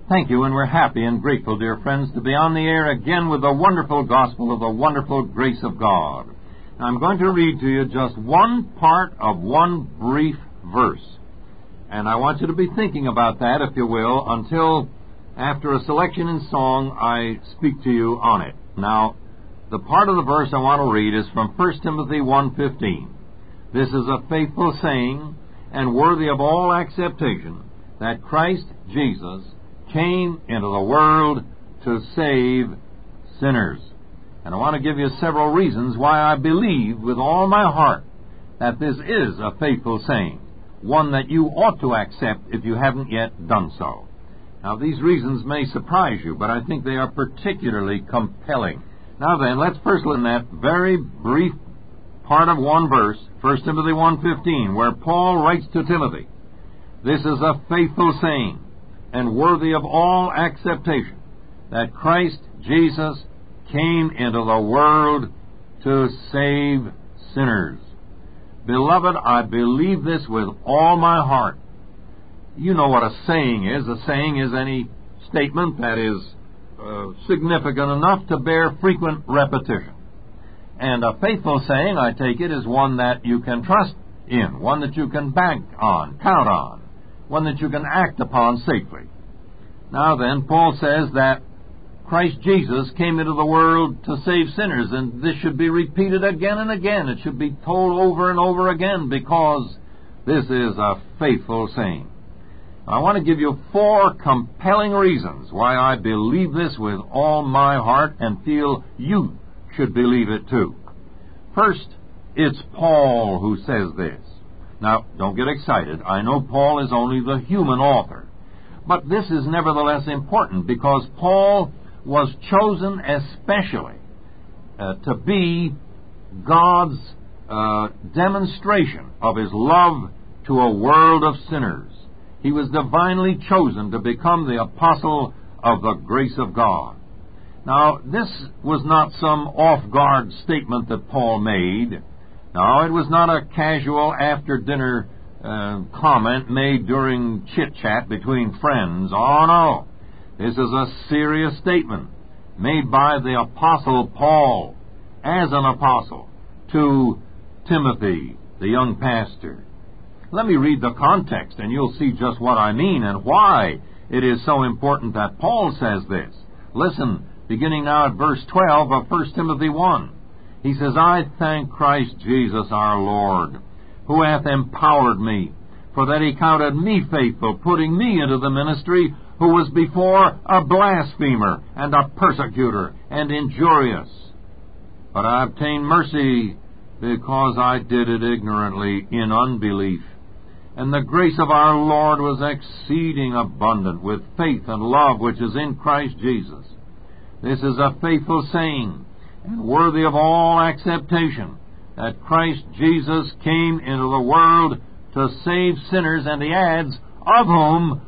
Thank you, and we're happy and grateful, dear friends, to be on the air again with the wonderful gospel of the wonderful grace of God. Now, I'm going to read to you just one part of one brief verse, and I want you to be thinking about that, if you will, until after a selection in song I speak to you on it. Now, the part of the verse I want to read is from 1 Timothy 1:15. This is a faithful saying and worthy of all acceptation, that Christ Jesus came into the world to save sinners. And I want to give you several reasons why I believe with all my heart that this is a faithful saying, one that you ought to accept if you haven't yet done so. Now, these reasons may surprise you, but I think they are particularly compelling. Now then, let's first look at that very brief part of one verse, 1 Timothy 1:15, where Paul writes to Timothy, "This is a faithful saying, and worthy of all acceptation, that Christ Jesus came into the world to save sinners." Beloved, I believe this with all my heart. You know what a saying is. A saying is any statement that is significant enough to bear frequent repetition. And a faithful saying, I take it, is one that you can trust in, one that you can bank on, count on, one that you can act upon safely. Now then, Paul says that Christ Jesus came into the world to save sinners, and this should be repeated again and again. It should be told over and over again, because this is a faithful saying. I want to give you 4 compelling reasons why I believe this with all my heart and feel you should believe it too. First, it's Paul who says this. Now, don't get excited. I know Paul is only the human author. But this is nevertheless important, because Paul was chosen especially to be God's demonstration of His love to a world of sinners. He was divinely chosen to become the apostle of the grace of God. Now, this was not some off-guard statement that Paul made. No, it was not a casual after-dinner comment made during chit-chat between friends. Oh, no. This is a serious statement made by the Apostle Paul as an apostle to Timothy, the young pastor. Let me read the context, and you'll see just what I mean and why it is so important that Paul says this. Listen, beginning now at verse 12 of 1 Timothy 1. He says, "I thank Christ Jesus our Lord, who hath empowered me, for that He counted me faithful, putting me into the ministry, who was before a blasphemer, and a persecutor, and injurious. But I obtained mercy, because I did it ignorantly, in unbelief. And the grace of our Lord was exceeding abundant with faith and love which is in Christ Jesus. This is a faithful saying, and worthy of all acceptation, that Christ Jesus came into the world to save sinners," and he adds, "of whom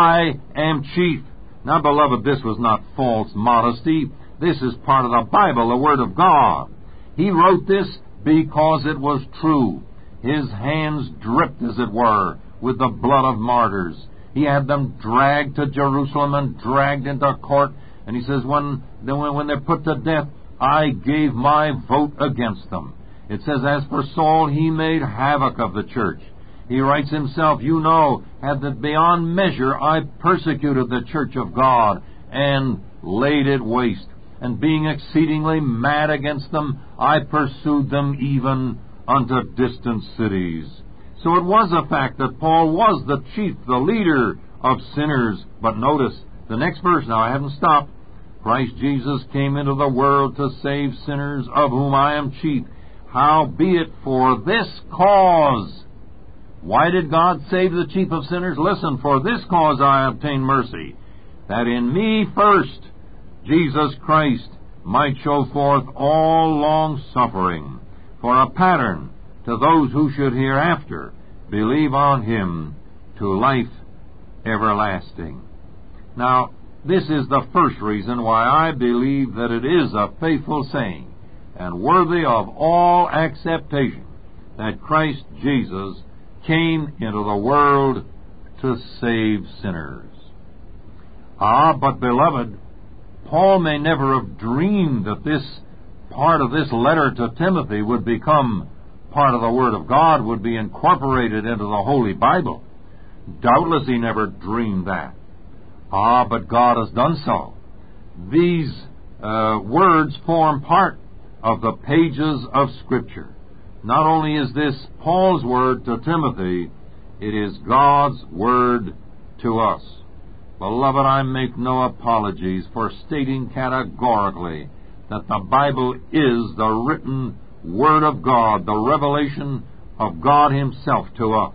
I am chief." Now, beloved, this was not false modesty. This is part of the Bible, the Word of God. He wrote this because it was true. His hands dripped, as it were, with the blood of martyrs. He had them dragged to Jerusalem and dragged into court. And he says, when they're put to death, I gave my vote against them. It says, as for Saul, he made havoc of the church. He writes himself, "You know, that beyond measure I persecuted the church of God, and laid it waste. And being exceedingly mad against them, I pursued them even unto distant cities." So it was a fact that Paul was the chief, the leader of sinners. But notice the next verse. Now, I haven't stopped. "Christ Jesus came into the world to save sinners, of whom I am chief. Howbeit for this cause." Why did God save the chief of sinners? Listen, "For this cause I obtained mercy, that in me first Jesus Christ might show forth all long-suffering, for a pattern to those who should hereafter believe on Him to life everlasting." Now, this is the first reason why I believe that it is a faithful saying and worthy of all acceptation, that Christ Jesus came into the world to save sinners. But beloved, Paul may never have dreamed that this part of this letter to Timothy would become part of the Word of God, would be incorporated into the Holy Bible. Doubtless he never dreamed that. But God has done so. These words form part of the pages of Scripture. Not only is this Paul's word to Timothy, it is God's word to us. Beloved, I make no apologies for stating categorically that the Bible is the written Word of God, the revelation of God Himself to us.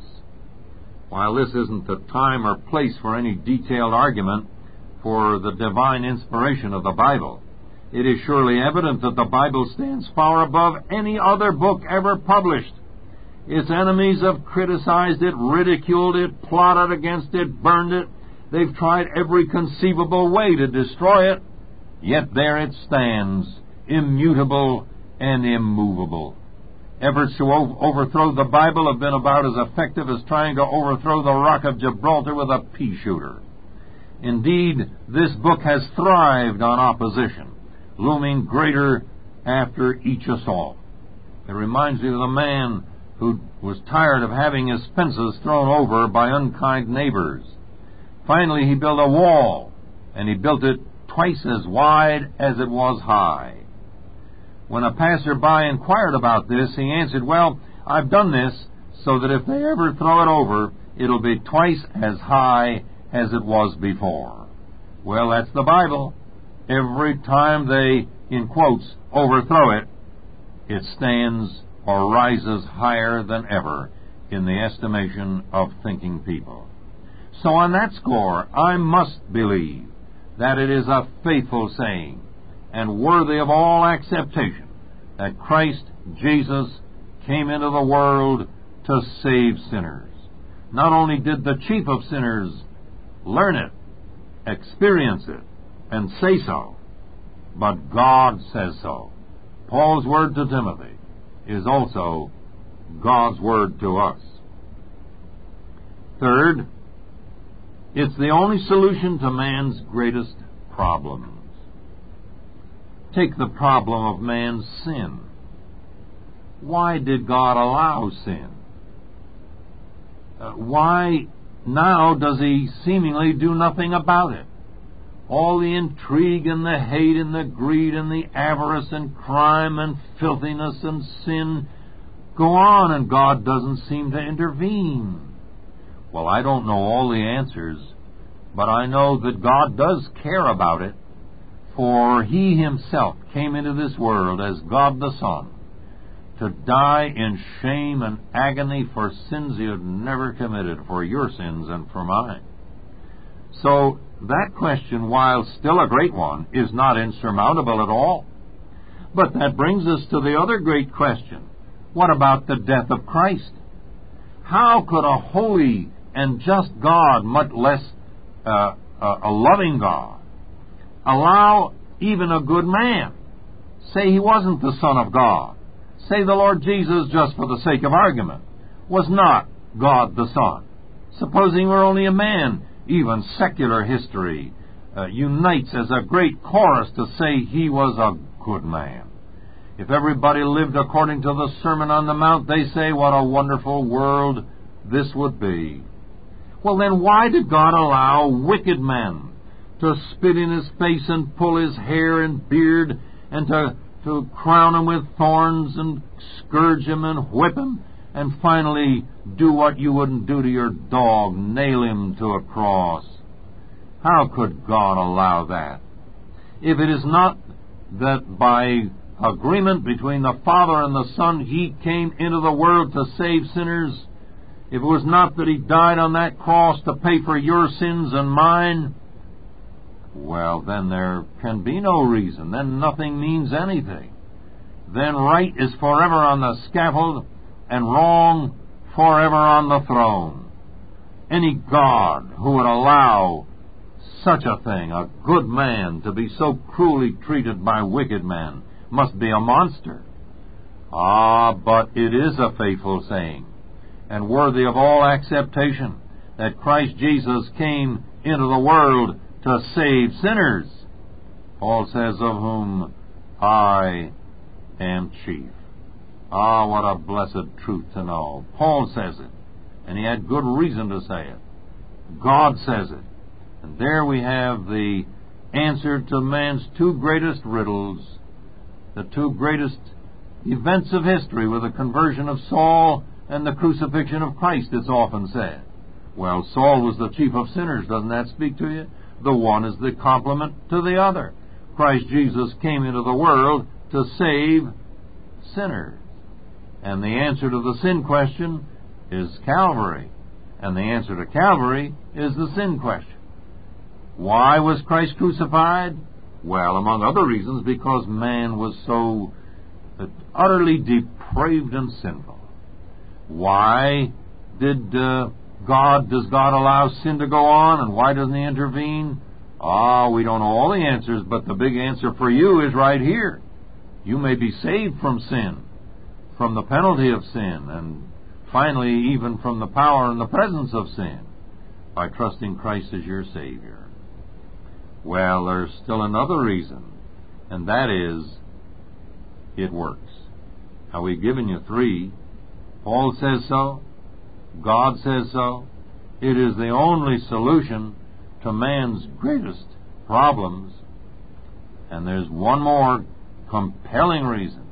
While this isn't the time or place for any detailed argument for the divine inspiration of the Bible, it is surely evident that the Bible stands far above any other book ever published. Its enemies have criticized it, ridiculed it, plotted against it, burned it. They've tried every conceivable way to destroy it. Yet there it stands, immutable and immovable. Efforts to overthrow the Bible have been about as effective as trying to overthrow the Rock of Gibraltar with a pea shooter. Indeed, this book has thrived on opposition, looming greater after each assault. It reminds me of the man who was tired of having his fences thrown over by unkind neighbors. Finally, he built a wall, and he built it twice as wide as it was high. When a passerby inquired about this, he answered, "Well, I've done this so that if they ever throw it over, it'll be twice as high as it was before." Well, that's the Bible. Every time they, in quotes, overthrow it, it stands or rises higher than ever in the estimation of thinking people. So on that score, I must believe that it is a faithful saying and worthy of all acceptation that Christ Jesus came into the world to save sinners. Not only did the chief of sinners learn it, experience it, and say so, but God says so. Paul's word to Timothy is also God's word to us. Third, it's the only solution to man's greatest problems. Take the problem of man's sin. Why did God allow sin? Why now does He seemingly do nothing about it? All the intrigue and the hate and the greed and the avarice and crime and filthiness and sin go on, and God doesn't seem to intervene. Well, I don't know all the answers, but I know that God does care about it, for He Himself came into this world as God the Son to die in shame and agony for sins He had never committed, for your sins and for mine. So that question, while still a great one, is not insurmountable at all. But that brings us to the other great question. What about the death of Christ? How could a holy and just God, much less a loving God, allow even a good man, say he wasn't the Son of God, say the Lord Jesus, just for the sake of argument, was not God the Son? Supposing we're only a man, even secular history unites as a great chorus to say He was a good man. If everybody lived according to the Sermon on the Mount, they say, what a wonderful world this would be. Well, then why did God allow wicked men to spit in His face and pull His hair and beard and to crown Him with thorns and scourge Him and whip Him and finally do what you wouldn't do to your dog, nail Him to a cross? How could God allow that? If it is not that by agreement between the Father and the Son He came into the world to save sinners, if it was not that He died on that cross to pay for your sins and mine, well, then there can be no reason. Then nothing means anything. Then right is forever on the scaffold and wrong forever on the throne. Any God who would allow such a thing, a good man, to be so cruelly treated by wicked men, must be a monster. But it is a faithful saying, and worthy of all acceptation, that Christ Jesus came into the world to save sinners. Paul says, of whom I am chief. Ah, what a blessed truth to know. Paul says it, and he had good reason to say it. God says it. And there we have the answer to man's two greatest riddles, the two greatest events of history, with the conversion of Saul and the crucifixion of Christ, it's often said. Well, Saul was the chief of sinners. Doesn't that speak to you? The one is the complement to the other. Christ Jesus came into the world to save sinners. And the answer to the sin question is Calvary. And the answer to Calvary is the sin question. Why was Christ crucified? Well, among other reasons, because man was so utterly depraved and sinful. Why does God allow sin to go on, and why doesn't He intervene? We don't know all the answers, but the big answer for you is right here. You may be saved from sin, from the penalty of sin, and finally even from the power and the presence of sin, by trusting Christ as your Savior. Well, there's still another reason, and that is, it works. Now, we've given you three. Paul says so. God says so. It is the only solution to man's greatest problems. And there's one more compelling reason.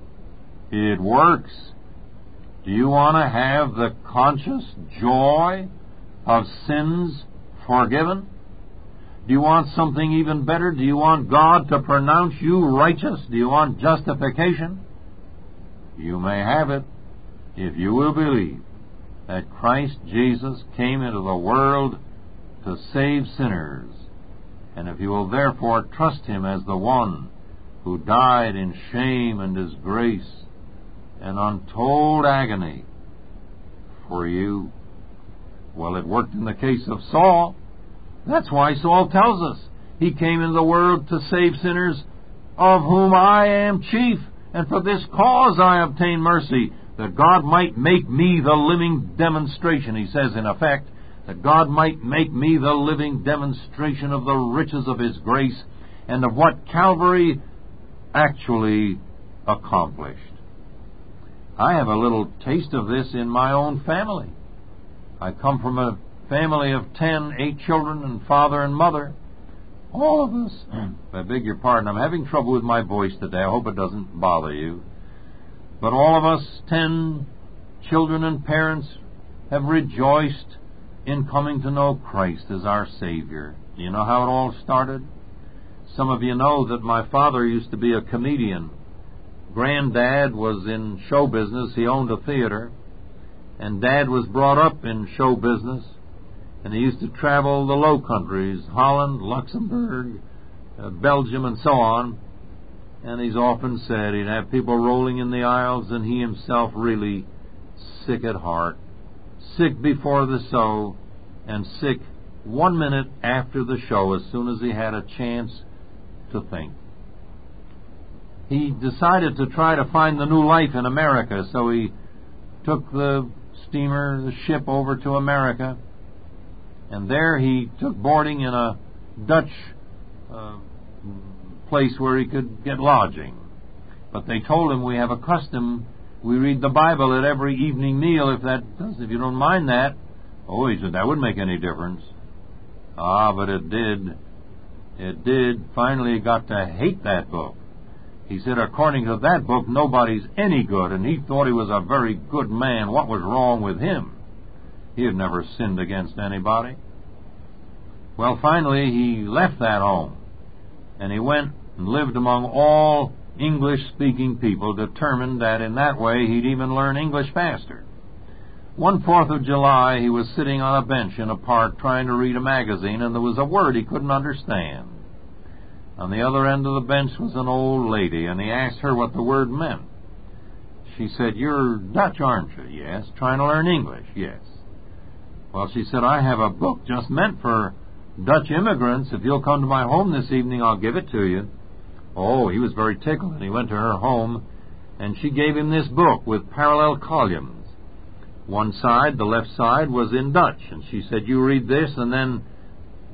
It works. Do you want to have the conscious joy of sins forgiven? Do you want something even better? Do you want God to pronounce you righteous? Do you want justification? You may have it if you will believe that Christ Jesus came into the world to save sinners, and if you will therefore trust Him as the one who died in shame and disgrace and untold agony for you. Well, it worked in the case of Saul. That's why Saul tells us he came into the world to save sinners, of whom I am chief, and for this cause I obtain mercy, that God might make me the living demonstration, he says in effect, that God might make me the living demonstration of the riches of His grace and of what Calvary actually accomplished. I have a little taste of this in my own family. I come from a family of 8 children, and father and mother. All of us, I beg your pardon, I'm having trouble with my voice today. I hope it doesn't bother you. But all of us, 10 children and parents, have rejoiced in coming to know Christ as our Savior. Do you know how it all started? Some of you know that my father used to be a comedian. Granddad was in show business. He owned a theater. And Dad was brought up in show business. And he used to travel the Low Countries, Holland, Luxembourg, Belgium, and so on. And he's often said he'd have people rolling in the aisles, and he himself really sick at heart, sick before the show, and sick 1 minute after the show, as soon as he had a chance to think. He decided to try to find the new life in America, so he took the steamer, the ship, over to America, and there he took boarding in a Dutch place where he could get lodging. But they told him, we have a custom, we read the Bible at every evening meal, if you don't mind that. Oh, he said, that wouldn't make any difference. But it did. It did. Finally, he got to hate that book. He said, according to that book, nobody's any good, and he thought he was a very good man. What was wrong with him? He had never sinned against anybody. Well, finally, he left that home, and he went and lived among all English-speaking people, determined that in that way he'd even learn English faster. One 4th of July, he was sitting on a bench in a park trying to read a magazine, and there was a word he couldn't understand. On the other end of the bench was an old lady, and he asked her what the word meant. She said, "You're Dutch, aren't you?" "Yes." "Trying to learn English?" "Yes." "Well," she said, "I have a book just meant for Dutch immigrants. If you'll come to my home this evening, I'll give it to you." Oh, he was very tickled, and he went to her home, and she gave him this book with parallel columns. One side, the left side, was in Dutch, and she said, "You read this, and then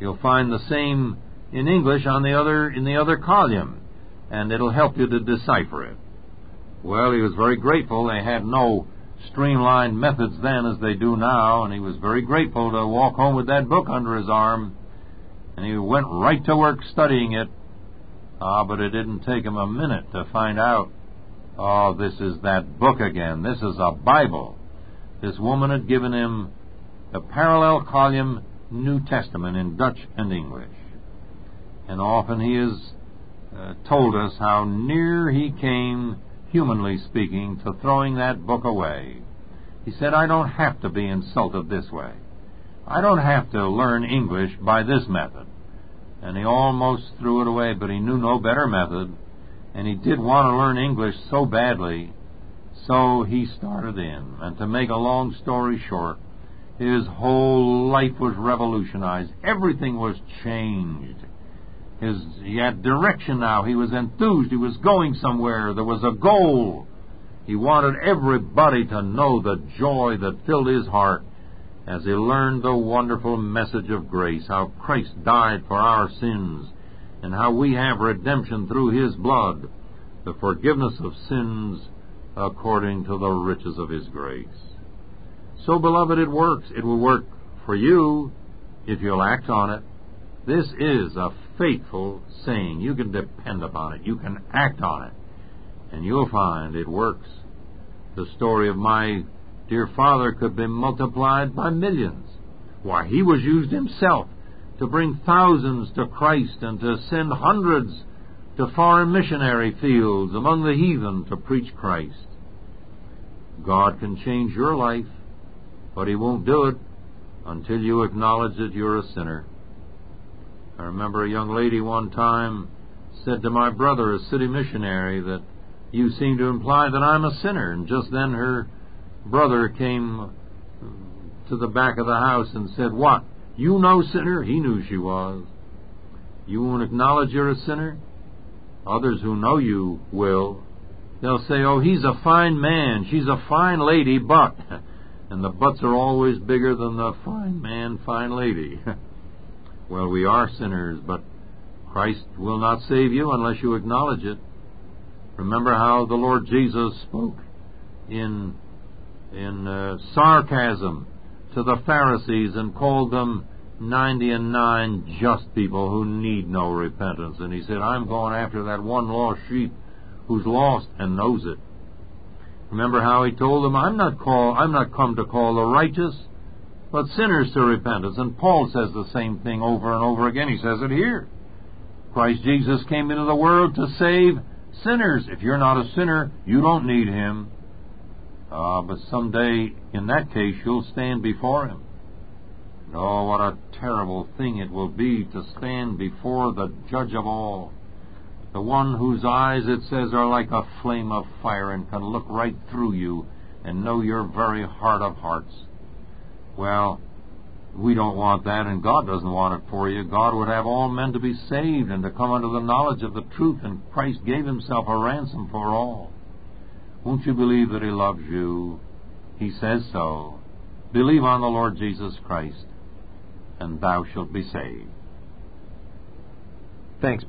You'll find the same in English in the other column, and it'll help you to decipher it. Well, he was very grateful. They had no streamlined methods then as they do now, and he was very grateful to walk home with that book under his arm, and he went right to work studying it. But it didn't take him a minute to find out, this is that book again. This is a Bible. This woman had given him the parallel column New Testament in Dutch and English. And often he has told us how near he came, humanly speaking, to throwing that book away. He said, I don't have to be insulted this way. I don't have to learn English by this method. And he almost threw it away, but he knew no better method, and he did want to learn English so badly, so he started in. And to make a long story short, his whole life was revolutionized. Everything was changed. He had direction now. He was enthused. He was going somewhere. There was a goal. He wanted everybody to know the joy that filled his heart as he learned the wonderful message of grace, how Christ died for our sins, and how we have redemption through His blood, the forgiveness of sins according to the riches of His grace. So, beloved, it works. It will work for you if you'll act on it. This is a faithful saying. You can depend upon it. You can act on it, and you'll find it works. The story of my dear father could be multiplied by millions. Why, he was used himself to bring thousands to Christ and to send hundreds to foreign missionary fields among the heathen to preach Christ. God can change your life, but He won't do it until you acknowledge that you're a sinner. I remember a young lady one time said to my brother, a city missionary, that you seem to imply that I'm a sinner. And just then her brother came to the back of the house and said, What? You no sinner? He knew she was. You won't acknowledge you're a sinner? Others who know you will. They'll say, oh, he's a fine man, she's a fine lady, but... And the buts are always bigger than the fine man, fine lady. Well, we are sinners, but Christ will not save you unless you acknowledge it. Remember how the Lord Jesus spoke in sarcasm to the Pharisees and called them 99 just people who need no repentance. And He said, I'm going after that one lost sheep who's lost and knows it. Remember how He told them, I'm not come to call the righteous, but sinners to repentance. And Paul says the same thing over and over again. He says it here. Christ Jesus came into the world to save sinners. If you're not a sinner, you don't need Him. But someday, in that case, you'll stand before Him. Oh, what a terrible thing it will be to stand before the Judge of all. The one whose eyes, it says, are like a flame of fire and can look right through you and know your very heart of hearts. Well, we don't want that, and God doesn't want it for you. God would have all men to be saved and to come unto the knowledge of the truth, and Christ gave Himself a ransom for all. Won't you believe that He loves you? He says so. Believe on the Lord Jesus Christ, and thou shalt be saved. Thanks.